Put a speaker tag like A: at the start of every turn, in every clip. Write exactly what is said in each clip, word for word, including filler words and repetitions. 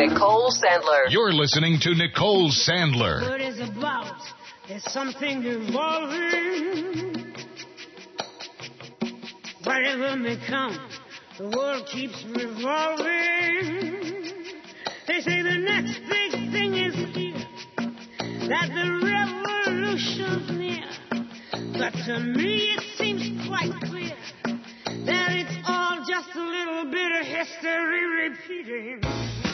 A: Nicole Sandler.
B: You're listening to Nicole Sandler.
C: What is about? There's something evolving. Whatever may come, the world keeps revolving. They say the next big thing is here, that the revolution's near. But to me it seems quite clear that it's all just a little bit of history repeating.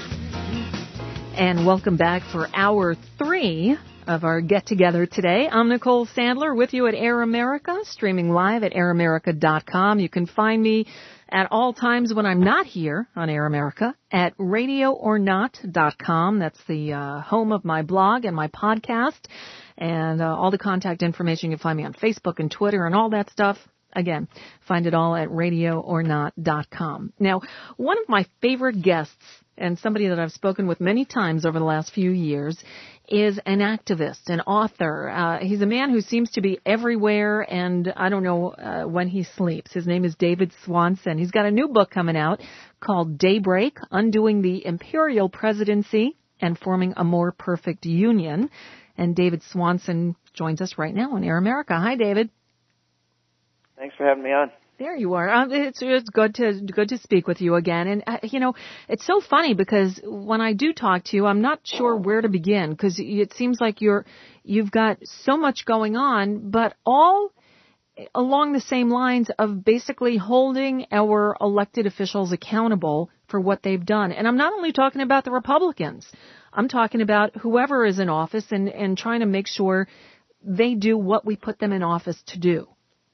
D: And welcome back for hour three of our get-together today. I'm Nicole Sandler with you at Air America, streaming live at air america dot com. You can find me at all times when I'm not here on Air America at radio or not dot com. That's the uh, home of my blog and my podcast. And uh, all the contact information, you can find me on Facebook and Twitter and all that stuff. Again, find it all at radio or not dot com. Now, one of my favorite guests, and somebody that I've spoken with many times over the last few years, is an activist, an author. Uh, he's a man who seems to be everywhere, and I don't know uh, when he sleeps. His name is David Swanson. He's got a new book coming out called Daybreak, Undoing the Imperial Presidency and Forming a More Perfect Union. And David Swanson joins us right now on Air America. Hi, David.
E: Thanks for having me on.
D: There you are. Uh, it's, it's good to good to speak with you again. And, uh, you know, it's so funny because when I do talk to you, I'm not sure where to begin because it seems like you're you've got so much going on, but all along the same lines of basically holding our elected officials accountable for what they've done. And I'm not only talking about the Republicans. I'm talking about whoever is in office and, and trying to make sure they do what we put them in office to do.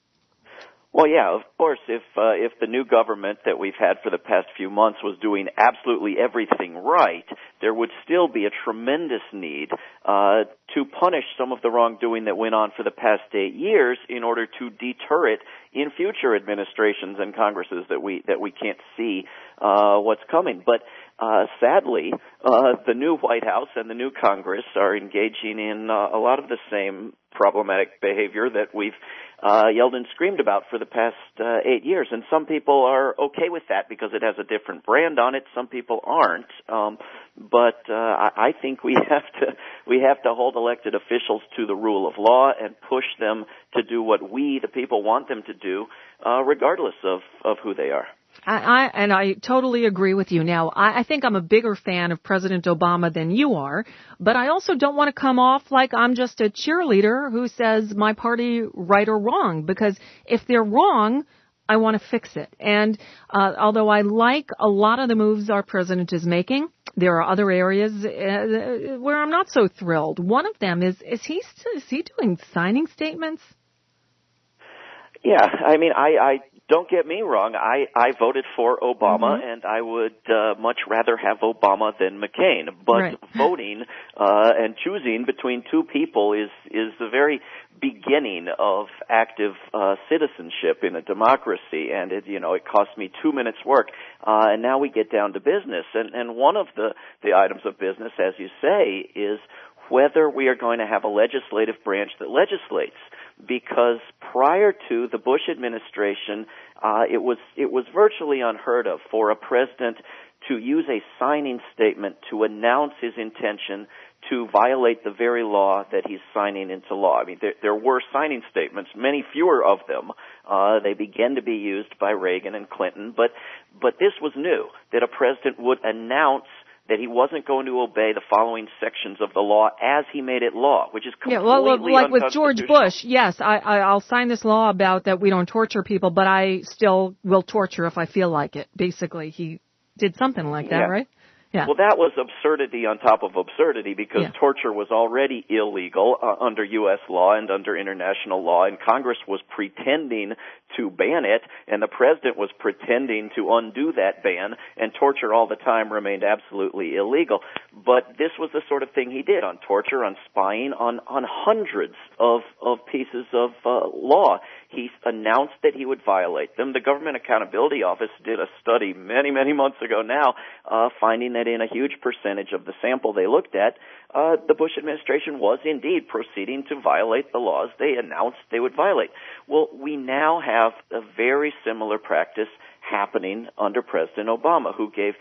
E: Well, yeah, of course, if uh, if the new government that we've had for the past few months was doing absolutely everything right, there would still be a tremendous need uh, to punish some of the wrongdoing that went on for the past eight years in order to deter it in future administrations and Congresses that we that we can't see uh, what's coming. But uh, sadly, uh, the new White House and the new Congress are engaging in uh, a lot of the same problematic behavior that we've uh, yelled and screamed about for the past uh, eight years. And some people are okay with that because it has a different brand on it. Some people aren't. Um, but uh, I, I think we have to we have to hold elected officials to the rule of law and push them to do what we, the people, want them to do, uh, regardless of, of who they are.
D: I, I and I totally agree with you. Now, I, I think I'm a bigger fan of President Obama than you are, but I also don't want to come off like I'm just a cheerleader who says my party right or wrong, because if they're wrong, I want to fix it. And uh, although I like a lot of the moves our president is making, there are other areas uh, where I'm not so thrilled. One of them is, is he, is he doing signing statements?
E: Yeah, I mean, I, I don't get me wrong. I, I voted for Obama,
D: mm-hmm.
E: and I would uh, much rather have Obama than McCain. But
D: right.
E: voting uh, and choosing between two people is is the very beginning of active uh, citizenship in a democracy. And it, you know, it cost me two minutes work, uh, and now we get down to business. And and one of the the items of business, as you say, is whether we are going to have a legislative branch that legislates. Because prior to the Bush administration, uh, it was it was virtually unheard of for a president to use a signing statement to announce his intention to violate the very law that he's signing into law. I mean, there, there were signing statements, many fewer of them. Uh, they began to be used by Reagan and Clinton, but but this was new, that a president would announce that he wasn't going to obey the following sections of the law as he made it law, which is completely
D: yeah, well, like with George
E: unconstitutional.
D: Bush, yes, I, I, I'll sign this law about that we don't torture people, but I still will torture if I feel like it. Basically, he did something like that,
E: yeah.
D: right? Yeah.
E: Well, that was absurdity on top of absurdity because
D: yeah.
E: torture was already illegal uh, under U S law and under international law, and Congress was pretending to ban it, and the president was pretending to undo that ban, and torture all the time remained absolutely illegal. But this was the sort of thing he did on torture, on spying, on, on hundreds of, of pieces of uh, law. He announced that he would violate them. The Government Accountability Office did a study many, many months ago now, uh, finding that in a huge percentage of the sample they looked at, uh, the Bush administration was indeed proceeding to violate the laws they announced they would violate. Well, we now have a very similar practice happening under President Obama, who gave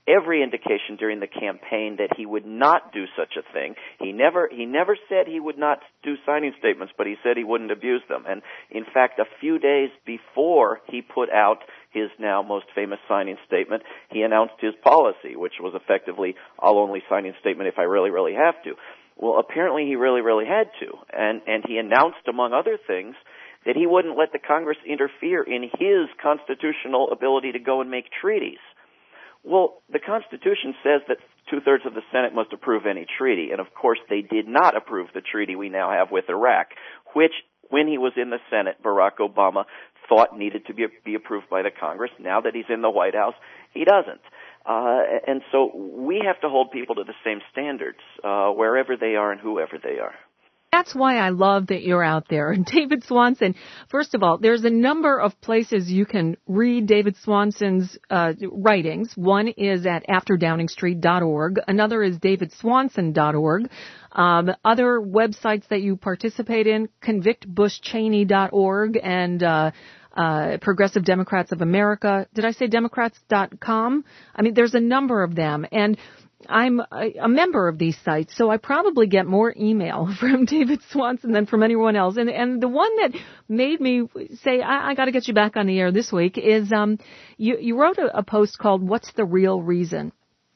E: every indication during the campaign that he would not do such a thing. He never he never said he would not do signing statements, but he said he wouldn't abuse them. And in fact, a few days before he put out his now most famous signing statement, he announced his policy, which was effectively, I'll only sign a statement if I really, really have to. Well, apparently he really, really had to. And, and he announced, among other things, that he wouldn't let the Congress interfere in his constitutional ability to go and make treaties. Well, the Constitution says that two-thirds of the Senate must approve any treaty, and of course they did not approve the treaty we now have with Iraq, which, when he was in the Senate, Barack Obama thought needed to be, be approved by the Congress. Now that he's in the White House, he doesn't. Uh, and so we have to hold people to the same standards, uh, wherever they are and whoever they are.
D: That's why I love that you're out there. David Swanson, first of all, there's a number of places you can read David Swanson's uh, writings. One is at after downing street dot org. Another is david swanson dot org. Um, other websites that you participate in, convict bush cheney dot org and uh, uh, Progressive Democrats of America. Did I say democrats dot com? I mean, there's a number of them. And I'm a, a member of these sites, so I probably get more email from David Swanson than from anyone else. And and the one that made me say, I, I got to get you back on the air this week is um, you, you wrote a, a post called What's the Real Reason?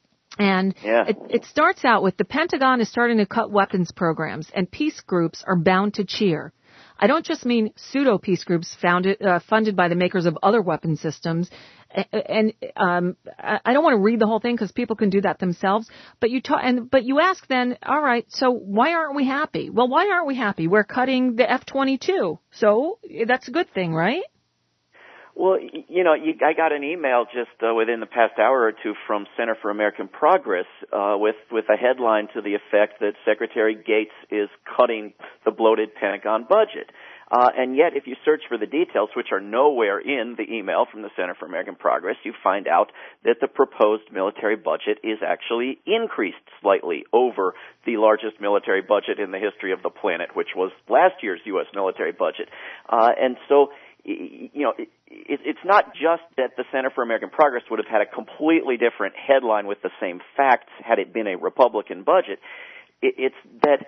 D: And
E: yeah.
D: it, it starts out with the Pentagon is starting to cut weapons programs, and peace groups are bound to cheer. I don't just mean pseudo-peace groups founded, uh, funded by the makers of other weapon systems. And um, I don't want to read the whole thing because people can do that themselves. But you talk, and but you ask then, all right, so why aren't we happy? Well, why aren't we happy? We're cutting the F twenty-two, so that's a good thing, right?
E: Well, you know, you, I got an email just uh, within the past hour or two from Center for American Progress uh, with with a headline to the effect that Secretary Gates is cutting the bloated Pentagon budget. Uh, and yet, if you search for the details, which are nowhere in the email from the Center for American Progress, you find out that the proposed military budget is actually increased slightly over the largest military budget in the history of the planet, which was last year's U S military budget. Uh, and so, you know, it, it's not just that the Center for American Progress would have had a completely different headline with the same facts had it been a Republican budget. It, it's that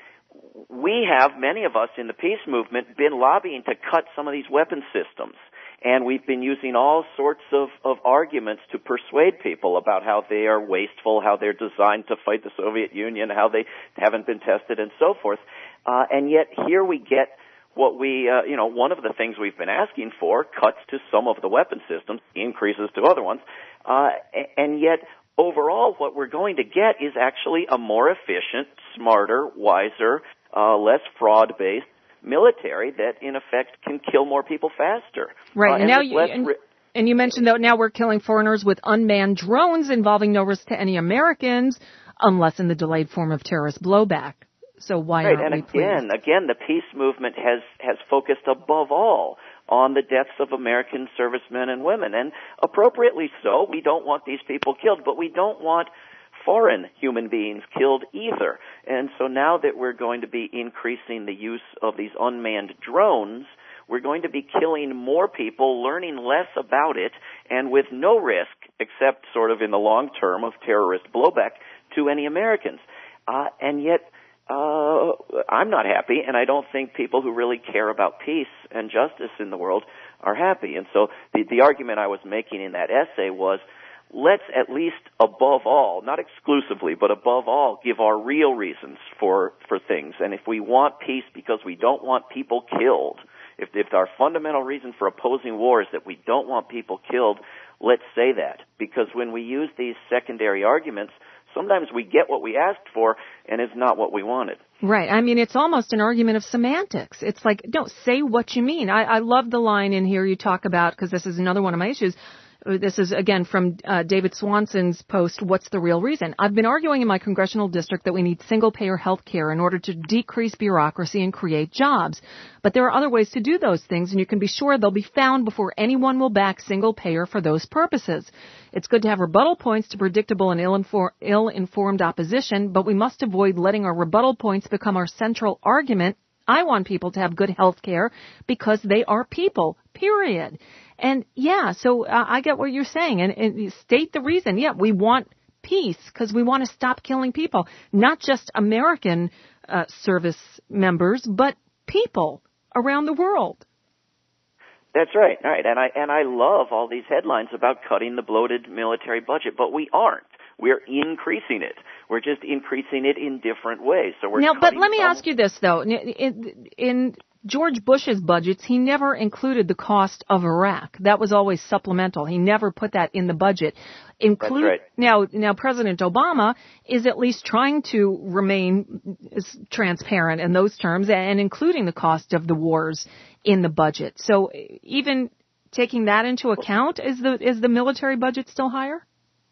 E: we have, many of us in the peace movement, been lobbying to cut some of these weapon systems. And we've been using all sorts of, of arguments to persuade people about how they are wasteful, how they're designed to fight the Soviet Union, how they haven't been tested, and so forth. Uh, and yet here we get what we, uh, you know, one of the things we've been asking for, cuts to some of the weapon systems, increases to other ones, uh, and yet overall what we're going to get is actually a more efficient, smarter, wiser, uh, less fraud-based military that, in effect, can kill more people faster.
D: Right,
E: uh,
D: and,
E: and
D: now you, and,
E: ri-
D: and you mentioned that now we're killing foreigners with unmanned drones involving no risk to any Americans, unless in the delayed form of terrorist blowback. So why
E: right,
D: aren't
E: and
D: we
E: again,
D: pleased?
E: again, the peace movement has, has focused above all on the deaths of American servicemen and women, and appropriately so. We don't want these people killed, but we don't want foreign human beings killed either. And so now that we're going to be increasing the use of these unmanned drones, we're going to be killing more people, learning less about it, and with no risk, except sort of in the long term, of terrorist blowback to any Americans. Uh, and yet, uh, I'm not happy, and I don't think people who really care about peace and justice in the world are happy. And so the, the argument I was making in that essay was, let's at least above all, not exclusively, but above all, give our real reasons for, for things. And if we want peace because we don't want people killed, if, if our fundamental reason for opposing war is that we don't want people killed, let's say that. Because when we use these secondary arguments, sometimes we get what we asked for, and it's not what we wanted.
D: Right. I mean, it's almost an argument of semantics. It's like, don't say what you mean. I, I love the line in here you talk about, because this is another one of my issues. This is, again, from uh, David Swanson's post, What's the Real Reason? I've been arguing in my congressional district that we need single-payer health care in order to decrease bureaucracy and create jobs. But there are other ways to do those things, and you can be sure they'll be found before anyone will back single-payer for those purposes. It's good to have rebuttal points to predictable and ill-infor- ill-informed opposition, but we must avoid letting our rebuttal points become our central argument. I want people to have good health care because they are people, period. And, yeah, so uh, I get what you're saying. And, and state the reason. Yeah, we want peace because we want to stop killing people, not just American uh, service members, but people around the world.
E: That's right, right. And I and I love all these headlines about cutting the bloated military budget, but we aren't. We're increasing it. We're just increasing it in different ways. So we're
D: now, but let me
E: some...
D: ask you this though: in, in George Bush's budgets, he never included the cost of Iraq. That was always supplemental. He never put that in the budget. Include,
E: That's right.
D: Now, now President Obama is at least trying to remain transparent in those terms and including the cost of the wars in the budget. So even taking that into account, is the is the military budget still higher?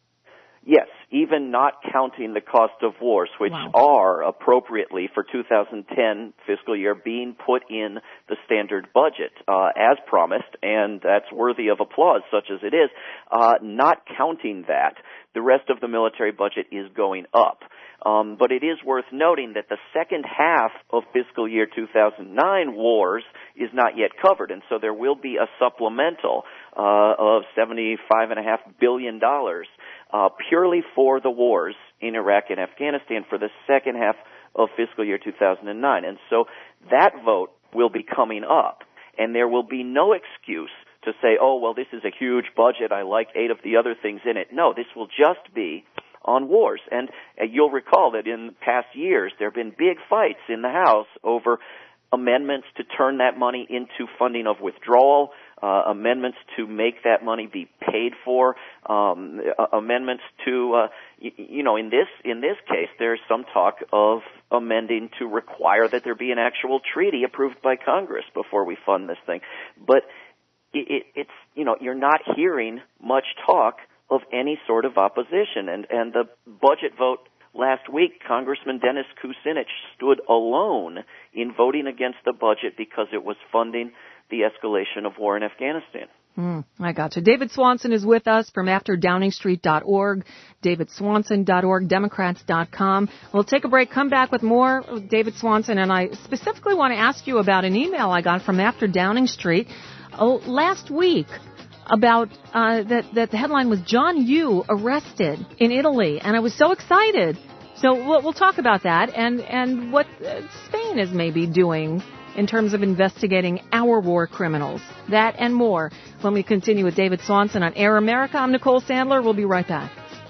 E: Yes, even not counting the cost of wars, which
D: wow.
E: are appropriately for two thousand ten fiscal year being put in the standard budget uh, as promised, and that's worthy of applause, such as it is. Uh, not counting that, the rest of the military budget is going up. Um, but it is worth noting that the second half of fiscal year two thousand nine wars is not yet covered, and so there will be a supplemental uh, of seventy-five point five billion dollars uh, purely for the wars in Iraq and Afghanistan for the second half of fiscal year two thousand nine. And so that vote will be coming up, and there will be no excuse to say, oh, well, this is a huge budget, I like eight of the other things in it. No, this will just be on wars. And uh, you'll recall that in past years there have been big fights in the House over amendments to turn that money into funding of withdrawal, uh, amendments to make that money be paid for, um, uh, amendments to, uh, y- you know, in this in this case, there's some talk of amending to require that there be an actual treaty approved by Congress before we fund this thing. But it, it, it's, you know, you're not hearing much talk of any sort of opposition. And, and the budget vote last week, Congressman Dennis Kucinich stood alone in voting against the budget because it was funding the escalation of war in Afghanistan.
D: Mm, I got you. David Swanson is with us from after downing street dot org, david swanson dot org, democrats dot com. We'll take a break, come back with more with David Swanson, and I specifically want to ask you about an email I got from After Downing Street oh, last week. About uh, that, that the headline was John Yoo arrested in Italy, and I was so excited. So we'll, we'll talk about that and and what uh, Spain is maybe doing in terms of investigating our war criminals. That and more when we continue with David Swanson on Air America. I'm Nicole Sandler. We'll be right back.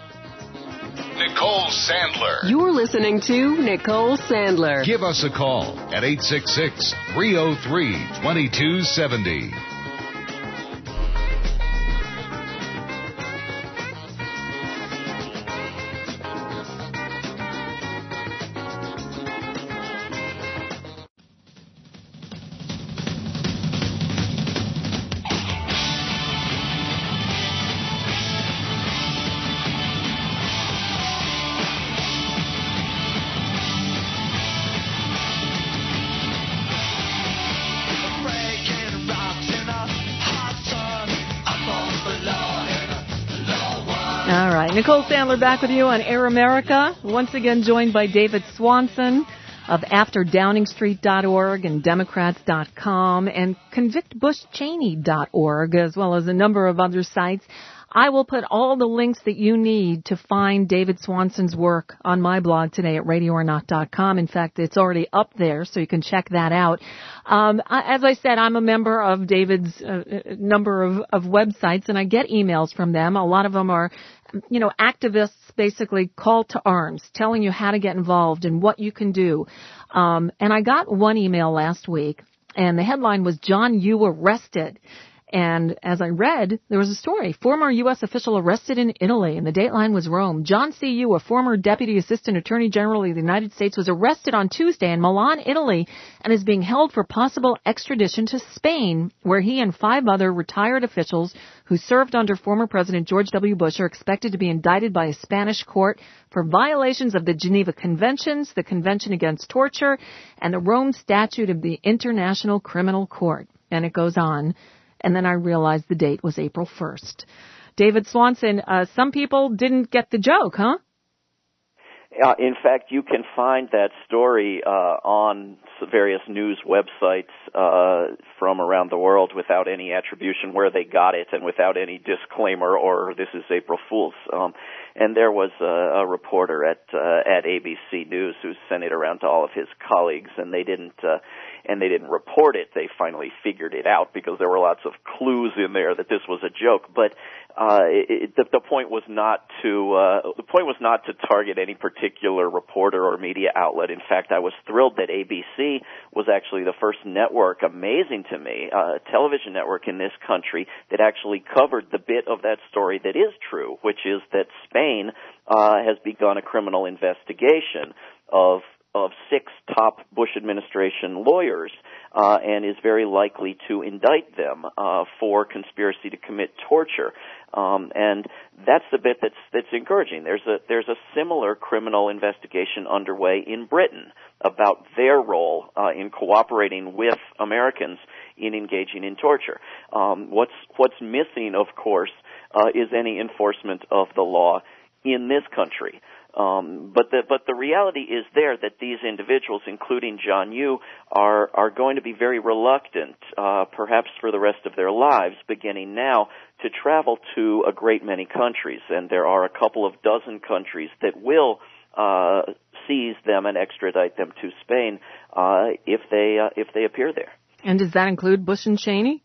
B: Nicole Sandler.
A: You're listening to Nicole Sandler.
B: Give us a call at eight six six, three oh three, two two seven oh.
D: All right, Nicole Sandler back with you on Air America. Once again joined by David Swanson of after downing street dot org and democrats dot com and convict bush cheney dot org, as well as a number of other sites. I will put all the links that you need to find David Swanson's work on my blog today at radio or not dot com. In fact, it's already up there, so you can check that out. Um, as I said, I'm a member of David's uh, number of, of websites, and I get emails from them. A lot of them are, you know, activists basically call to arms, telling you how to get involved and what you can do. Um, and I got one email last week, and the headline was John Yoo arrested. And as I read, there was a story. Former U S official arrested in Italy, and the dateline was Rome. John C. Yoo, a former Deputy Assistant Attorney General of the United States, was arrested on Tuesday in Milan, Italy, and is being held for possible extradition to Spain, where he and five other retired officials who served under former President George W. Bush are expected to be indicted by a Spanish court for violations of the Geneva Conventions, the Convention Against Torture, and the Rome Statute of the International Criminal Court. And it goes on. And then I realized the date was April first. David Swanson, uh, some people didn't get the joke, huh?
E: Uh, in fact, you can find that story uh, on various news websites uh, from around the world without any attribution where they got it and without any disclaimer or this is April Fool's. Um, and there was a, a reporter at uh, at A B C News who sent it around to all of his colleagues, and they didn't uh, and they didn't report it. They finally figured it out because there were lots of clues in there that this was a joke. But uh, it, the, the point was not to uh, the point was not to target any particular reporter or media outlet. In fact, I was thrilled that A B C was actually the first network, amazing to me, uh, television network in this country that actually covered the bit of that story that is true, which is that Spain uh, has begun a criminal investigation of of six top Bush administration lawyers uh, and is very likely to indict them uh, for conspiracy to commit torture. Um, and that's the bit that's that's encouraging. There's a there's a similar criminal investigation underway in Britain about their role uh, in cooperating with Americans in engaging in torture. Um, what's what's missing, of course, uh, is any enforcement of the law in this country. Um, but the but the reality is there that these individuals, including John Yoo, are are going to be very reluctant, uh, perhaps for the rest of their lives, beginning now, to travel to a great many countries. And there are a couple of dozen countries that will uh, seize them and extradite them to Spain uh, if they uh, if they appear there.
D: And does that include Bush and Cheney?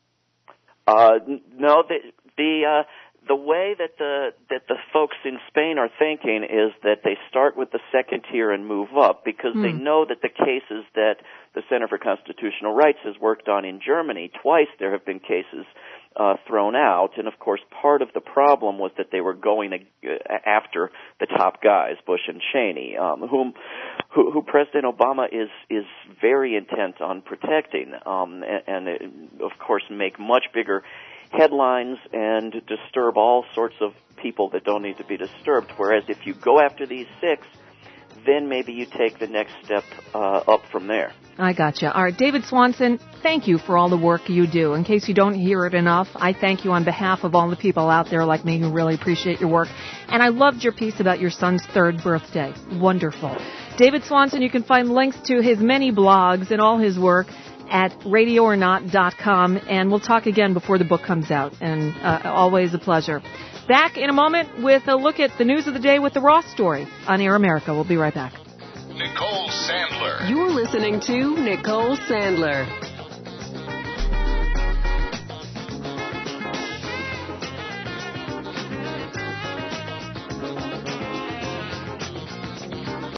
E: Uh, no, the the. Uh, The way that the that the folks in Spain are thinking is that they start with the second tier and move up because mm. they know that the cases that the Center for Constitutional Rights has worked on in Germany, twice there have been cases uh, thrown out. And, of course, part of the problem was that they were going after the top guys, Bush and Cheney, um, whom who, who President Obama is is very intent on protecting um, and, and, of course, make much bigger headlines and disturb all sorts of people that don't need to be disturbed. Whereas if you go after these six, then maybe you take the next step uh, up from there.
D: I gotcha. All right, David Swanson, thank you for all the work you do. In case you don't hear it enough, I thank you on behalf of all the people out there like me who really appreciate your work. And I loved your piece about your son's third birthday. Wonderful. David Swanson, you can find links to his many blogs and all his work at radio or not dot com, and we'll talk again before the book comes out, and uh, always a pleasure. Back in a moment with a look at the news of the day with the Ross Story on Air America. We'll be right back.
B: Nicole Sandler.
A: You're listening to Nicole Sandler.